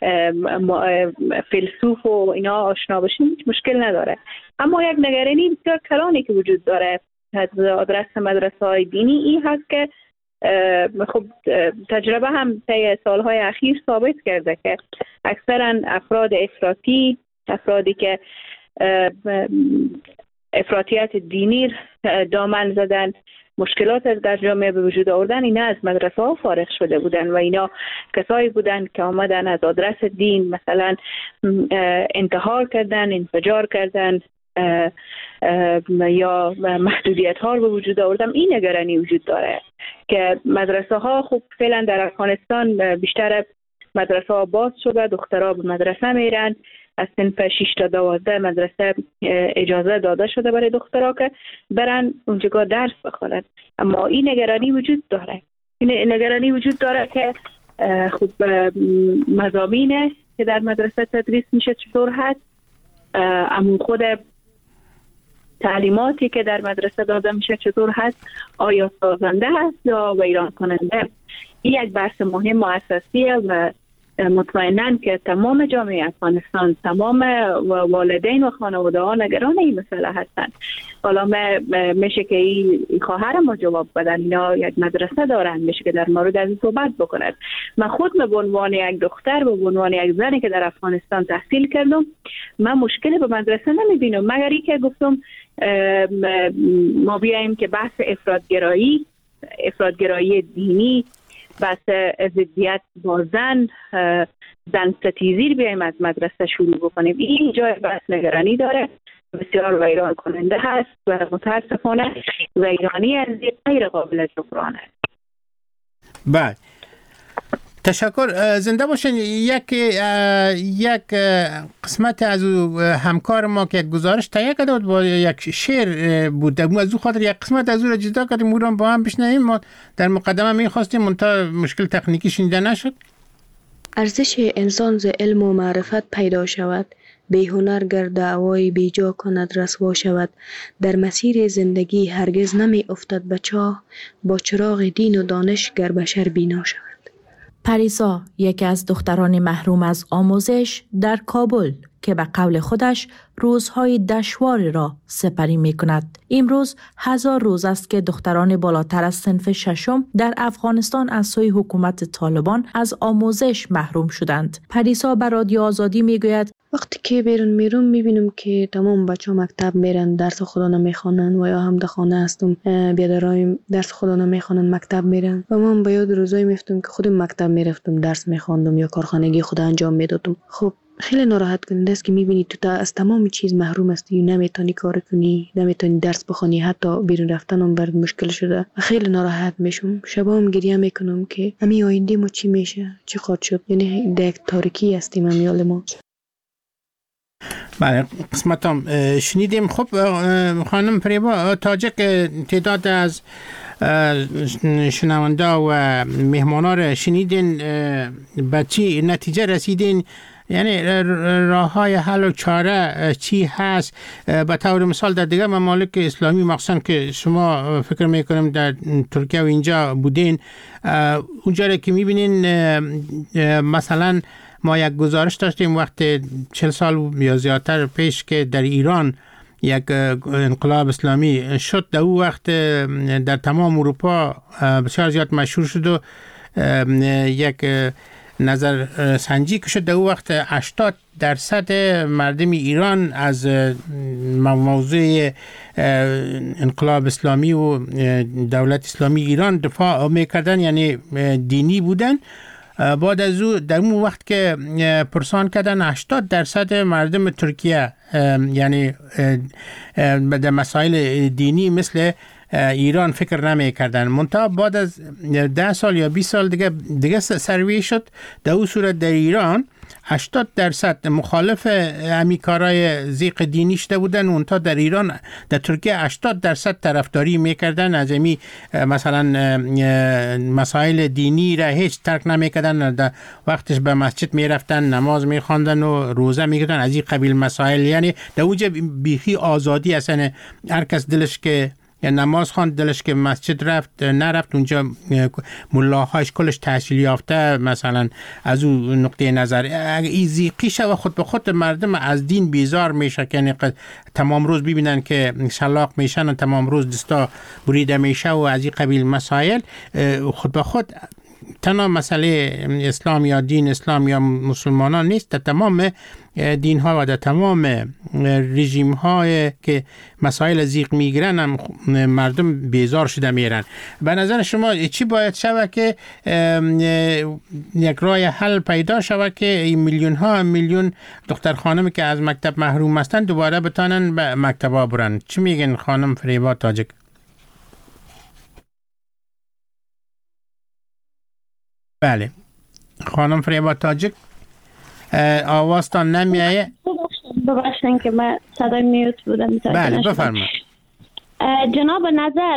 فیلسوف و اینا آشنا باشیم هیچ مشکل نداره. اما یک نگرانی بسیار کلانی که وجود داره از آدرس مدرسه های دینی این هست که خب تجربه هم طی سالهای اخیر ثابت کرده که اکثرا افراد افراطی، افرادی که افراطیت دینی دامن زدن، مشکلات در جامعه به وجود آوردن، اینا از مدرسه ها فارغ شده بودن و اینا کسایی بودن که آمدن از آدرس دین مثلا انتحار کردن، انفجار کردن یا محدودیت ها رو به وجود آوردن. این نگرانی وجود داره که مدرسه ها خب فعلا در افغانستان بیشتر مدرسه ها باز شده، دخترها به مدرسه میرن، از صنف شش تا دوازده مدرسه اجازه داده شده برای دخترها که برن اونجا درس بخونن. اما این نگرانی وجود داره، این نگرانی وجود داره که خب مضامینه که در مدرسه تدریس میشه چطور هست، اما خود تعلیماتی که در مدرسه داده میشه چطور هست، آیا سازنده هست یا ویران کننده. این یک بحث مهم و اساسیه و مطمئناً که تمام جامعه افغانستان، تمام والدین و خانواده ها نگران این مسئله هستند. حالا میشه که این خواهر ما جواب بدن، اینا یک مدرسه دارن، میشه که در مورد از این صحبت بکنن. من خود به عنوان یک دختر، به عنوان یک زنی که در افغانستان تحصیل کردم، من مشکلی به مدرسه نمیبینم، مگر اینکه که گفتم ما بیاییم که بحث افراطگرایی، افراطگرایی دینی، بحث ضدیت با زن، زن ستیزی بیایم از مدرسه شروع بکنیم. این جای بحث نگرانی داره، بسیار ویران کننده هست و متاسفانه ویرانی از غیر قابل جبران است. بله، تشکر، زنده باشین. یک یک قسمت از همکار ما که گزارش تهیه کرده بود با یک شعر بود، از او خاطر یک قسمت از او را جدا کردیم، او را با هم بشنویم. ما در مقدمه می‌خواستیم منتها مشکل تکنیکی شنیده نشد. ارزش انسان ز علم و معرفت پیدا شود، بی هنر گر دعوای بیجا کند رسوا شود. در مسیر زندگی هرگز نمی افتد به چاه، با چراغ دین و دانش گر بشر بینا شود. پریسا، یکی از دختران محروم از آموزش در کابل که به قول خودش روزهای دشواری را سپری می کند. امروز هزار روز است که دختران بالاتر از صنف ششم در افغانستان از سوی حکومت طالبان از آموزش محروم شدند. پریسا به رادیو آزادی می گوید وقتی که بیرون میرم میبینم که تمام بچه ها مکتب میرن، درس خدا نمیخوانن و یا هم در خانه هستم بیادرایم درس خدا نمیخوانن، مکتب میرن و من به یاد روزایی میفتم که خودم مکتب میرفتم، درس میخواندم یا کارخانگی خدا انجام میدادم. خب خیلی ناراحت کننده است که میبینی تو تا از تمام چیز محروم هستی، نمیتونی کار کنی، نمیتونی درس بخونی، حتی بیرون رفتنم برات مشکل شده و خیلی ناراحت میشم. شبام گریه میکنم که همین آینده ما چی میشه، چی خواهد شد. یعنی در یک تاریکی هستیم همیال ما. بله قسمت هم شنیدیم. خب خانم فریبا تاجک، تعداد از شنونده و مهمانا را شنیدین، به چی نتیجه رسیدین؟ یعنی راه های حل و چاره چی هست؟ به طور مثال در دیگه ممالک اسلامی مخصوصا که شما فکر میکنم در ترکیه و اینجا بودین، اونجا که میبینین مثلا ما یک گزارش داشتیم وقت چهل سال یا زیادتر پیش که در ایران یک انقلاب اسلامی شد، در اون وقت در تمام اروپا بسیار زیاد مشهور شد و یک نظر سنجی که شد، در اون وقت هشتاد درصد مردم ایران از موضوع انقلاب اسلامی و دولت اسلامی ایران دفاع میکردن، یعنی دینی بودن. بعد از او در اون وقت که پرسان کردن هشتاد درصد مردم ترکیه یعنی در مسائل دینی مثل ایران فکر نمی کردن. منتها بعد از ده سال یا بیست سال دیگه دیگه سروی شد، در اون صورت در ایران هشتاد درصد مخالف امی کارای زیق دینی شده بودن، اونتا در ایران در ترکیه هشتاد درصد طرفداری میکردن از امی مثلا مسائل دینی را هیچ ترک نمیکردن، در وقتش به مسجد میرفتن، نماز میخواندن و روزه میگیرن، از این قبیل مسائل. یعنی در اوج بیخی آزادی اصلا هر کس دلش که نماز خواند، دلش که مسجد رفت نرفت، اونجا ملاهاش کلش تحصیل یافته مثلا از اون نقطه نظر ایزیقی شو خود به خود مردم از دین بیزار میشه که یعنی تمام روز ببینن که شلاق میشن و تمام روز دستا بریده میشه و از این قبیل مسائل. خود به خود تنها مسئله اسلام یا دین اسلام یا مسلمانان نیست، در تمام دین ها و در تمام رژیم های که مسائل زیق میگیرن هم مردم بیزار شده میرن. به نظر شما چی باید شود که یک راه حل پیدا شود که این میلیون ها میلیون دختر خانمی که از مکتب محروم هستند دوباره بتانن به مکتبا برن؟ چی میگن خانم فریبا تاجک؟ بله خانم فریبا تاجک آوازتان نمیایه؟ ببخشید که من صدای میوت بودم. بله بفرمایید. جناب نظر،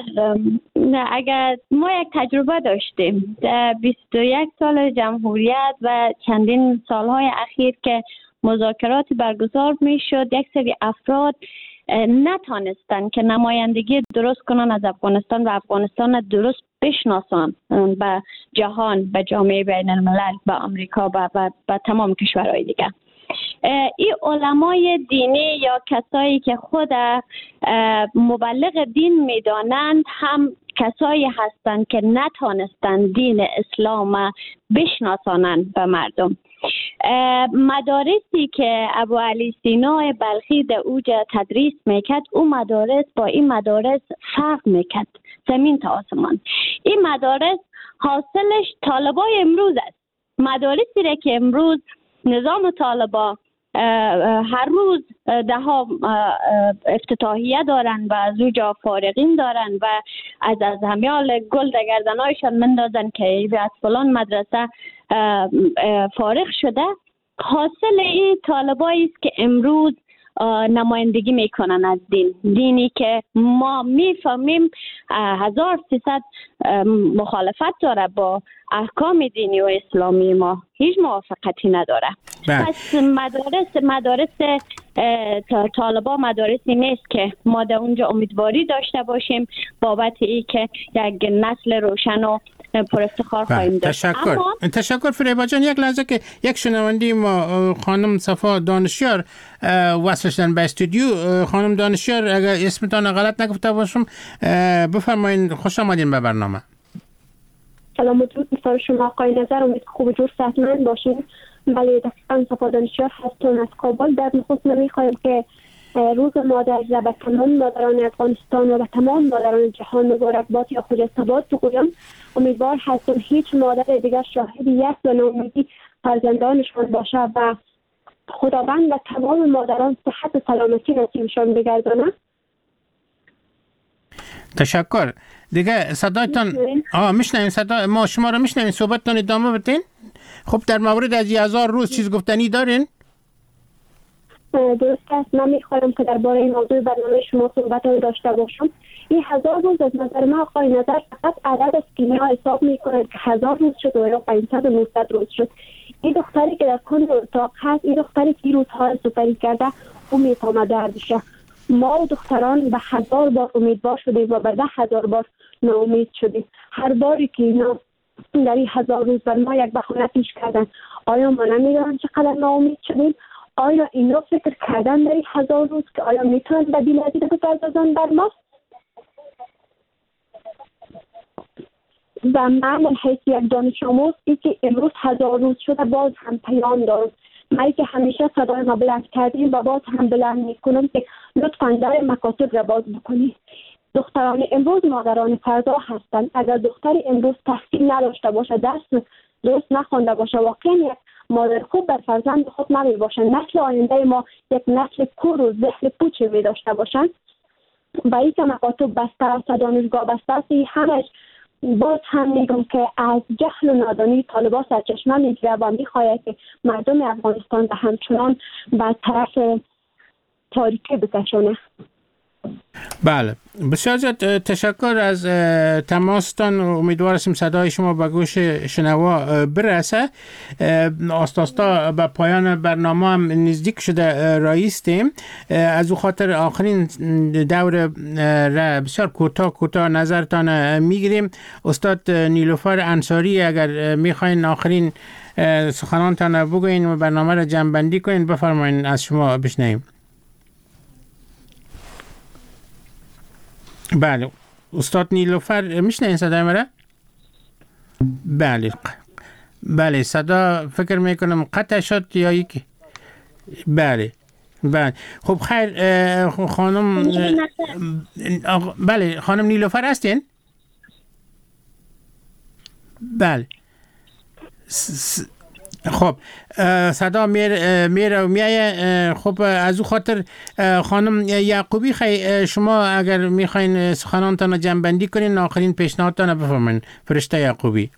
اگر ما یک تجربه داشتیم در بیست و یک سال جمهوریت و چندین سالهای اخیر که مذاکرات برگزار می شد، یک سری افراد نتانستن که نمایندگی درست کنن از افغانستان و افغانستان درست بشناسن به جهان، به جامعه بین الملل، به آمریکا و به تمام کشورهای دیگه. این علمای دینی یا کسایی که خود مبلغ دین میدانند هم کسایی هستند که نتانستند دین اسلام بشناسانند به مردم. مدارسی که ابو علی سینا بلخی در اوجا تدریس میکرد، اون مدارس با این مدارس فرق میکرد زمین تا آسمان. این مدارس حاصلش طالبای امروز است. مدارسی را که امروز نظام طالبا هر روز ده ها افتتاحیه دارن و از اوجا فارغین دارن و از از همیال گل در گردنهایشان مندازن که از فلان مدرسه فارغ شده، حاصل این طالبایی است که امروز نمایندگی میکنن از دین، دینی که ما میفهمیم هزار سیصد مخالفت داره با احکام دینی و اسلامی، ما هیچ موافقتی نداره. پس مدارس مدارس طالبا مدارسی نیست که ما در اونجا امیدواری داشته باشیم بابت ای که یک نسل روشن و پر افتخار خواهیم داشت. تشکر. اما... تشکر فریبا جان. یک لحظه که یک شنونده ما خانم صفا دانشیار وصل شدن به استودیو. خانم دانشیار اگر اسمتان غلط نگفته باشم بفرمایید، خوش آمدین به برنامه. سلام و درود بر شما آقای نظر، امید که خوب و جور صحتمند باشین. بله دقیقاً صفا دانشیار هستم از کابل. در نخست می‌خوایم که روز مادر را به تمام مادران افغانستان و به تمام مادران جهان مبارکباد یا خجست‌آباد بگویم. امیدوار هستم هیچ مادر دیگر شاهد یأس و ناامیدی فرزندانشان باشه و خداوند و تمام مادران صحت و سلامتی نصیبشان بگرداند. تشکر. دیگه صدایتان آه میشنویم، صدا ما شما رو میشنویم، صحبتتون ادامه بدین. خب در مورد از هزار روز چیز گفتنی دارین؟ درست است. من میخوایم که درباره این موضوع برنامه شما صحبت داشته باشم. این هزار روز از نظر من آقای نظر فقط عدد است که اینا حساب میکنند که هزار روز شد و یا پانصد و نهصد روز شد. این دختری که در کل اتاق هست، این دختری که روزها سپری کرده، او میفهمه دردشه. ما و دختران به هزار بار امیدوار شدیم و به ده هزار بار ناامید شدیم. هر باری که اینا در این هزار روز بر ما یک بهانه پیش کردن، آیا ما نمیدونم چقدر ناامید شدیم؟ آیا اینا فکر کردن در این هزار روز که آیا میتونن بدیل از این بپردازن بر ما؟ و من حیث یک دانش آموز ای که امروز هزار روز شده باز هم پیام دارم. من که همیشه صدای ما بلند کردیم و باز هم بلند میکنم که لطفاً در مکاتب را باز بکنید. دختران امروز مادران فردا هستند. اگر دختری امروز تحصیل نداشته باشه، درس درست نخوانده باشه، واقعا یک مادر خوب بر فرزند خود نمی باشه. نسل آینده ما یک نسل کور و ذهن پوچ می داشته باشند. و این که مکاتب بسته است، دانشگاه بسته است، همش باز هم میگم که از جهل و نادانی طالبان سرچشمه میگیره و میخواهد که مردم افغانستان به همچنان به طرف تاریکی بکشونه. بله، بسیار زیاد تشکر از تماستان. امیدوار هستیم صدای شما به گوش شنوا برسه. آستاستا به پایان برنامه هم نزدیک شده رایستیم. از او خاطر آخرین دور را بسیار کوتاه کوتاه نظرتان میگیریم. استاد نیلوفر انصاری، اگر میخواین آخرین سخنانتان بگوین و برنامه را جمع‌بندی کنین، بفرمایین، از شما بشنویم. بله استاد نیلوفر، میشنین صدای مرا؟ بله بله صدا فکر میکنم قطع شد یا یکی. بله بله خب خیر خانم. بله خانم نیلوفر هستین؟ بله خب صدا میره میره و میایه. خب از او خاطر خانم یعقوبی، خی شما اگر میخواین سخنانتان رو جمع بندی کنین، آخرین پیشنهادتان رو بفرمایین. فرشته یعقوبی.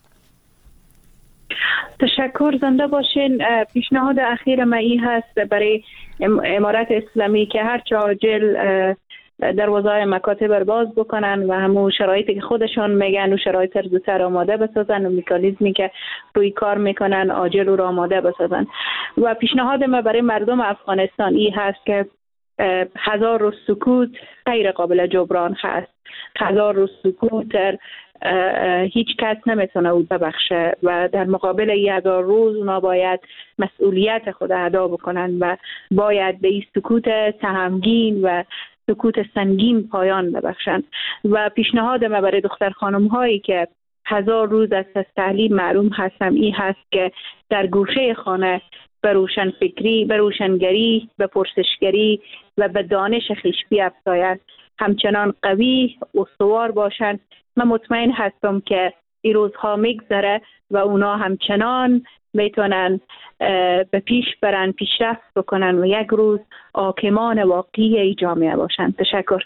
تشکر، زنده باشین. پیشنهاد اخیر من این هست برای امارت اسلامی که هر چه عاجل دروازه‌های مکاتب رو باز بکنن و همون شرایطی که خودشان میگن و شرایط رو زودتر آماده بسازن و مکانیزمی که روی کار میکنن عاجل رو آماده بسازن. و پیشنهاد من برای مردم افغانستان این هست که هزار روز سکوت غیر قابل جبران هست. هزار روز سکوت هیچ کس نمیتونه او ببخشه و در مقابل یک هزار روز اونا باید مسئولیت خود ادا بکنن و باید به این سکوت سهمگین و سکوت سنگین پایان ببخشند. و پیشنهاد من برای دختر خانم هایی که هزار روز از تعلیم محروم هستم این هست که در گوشه خانه به روشن فکری، به روشنگری، به پرسشگری و به دانش خویش بیفزایند، همچنان قوی استوار باشند. من مطمئن هستم که این روزها میگذره و اونا همچنان میتونن به پیش برن، پیشرفت بکنن و یک روز حاکمان واقعی ای جامعه باشن. تشکر.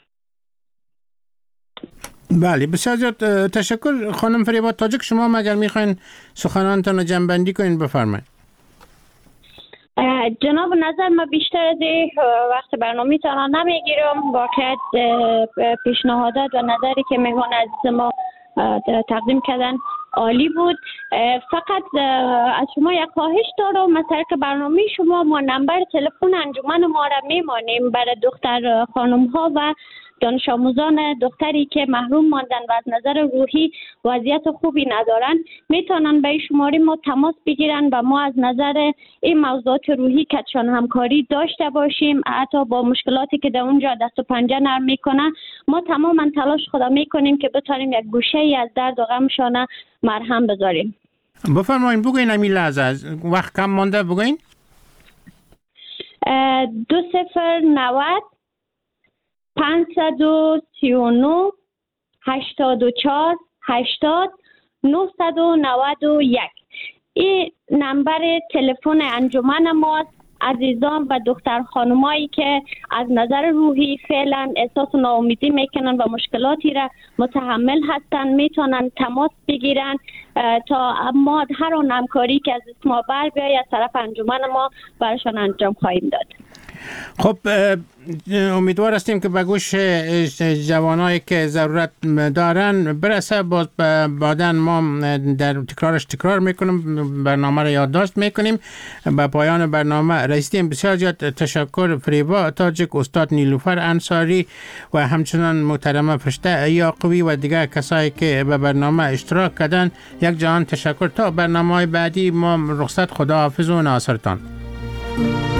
بله بسیار زیاد تشکر خانم فریبا تاجک. شما مگر میخواین سخنانتان رو جمع بندی کنین، بفرمایید. جناب نظر ما بیشتر از وقت برنامه تان نمیگیرم. واقعا پیشنهادات و نظری که مهمان از ما تقدیم کردن عالی بود. فقط از شما یک خواهش دارم، مثلا که برنامه شما ما نمبر تلفن انجمن ما را میمانیم برای دختر خانم ها و دانش آموزان دختری که محروم ماندن و از نظر روحی وضعیت خوبی ندارن، میتونن به شماره ما تماس بگیرن و ما از نظر این موضوعات روحی کتشان همکاری داشته باشیم. حتی با مشکلاتی که در اونجا دست و پنجه نرم میکنن، ما تماما تلاش خدا میکنیم که بتونیم یک گوشه ای از درد و غمشان مرهم بذاریم. بفرمایید بگوین همین لحظه، وقت کم مانده، بگوین. دو صفر نود پانصد و سی و نو هشتاد و چهار هشتاد نهصد و نود و یک. این نمبر تلفن انجمن ماست. عزیزان و دختر خانمایی که از نظر روحی فعلا احساس ناامیدی میکنن و مشکلاتی را متحمل هستن، میتونن تماس بگیرن تا ما هر آن همکاری که از ما بر بیاید از طرف انجمن ما برشان انجام خواهیم داد. خب امیدوار هستیم که به گوش جوانایی که ضرورت دارن برسه. باز بعداً ما در تکرارش تکرار میکنیم، برنامه را یادداشت میکنیم. به پایان برنامه رسیدیم. بسیار زیاد تشکر فریبا تاجک، استاد نیلوفر انصاری و همچنان محترمه فرشته یعقوبی و دیگر کسایی که به برنامه اشتراک کردن. یک جهان تشکر. تا برنامه بعدی ما رخصت، خداحافظ و ناصرتان.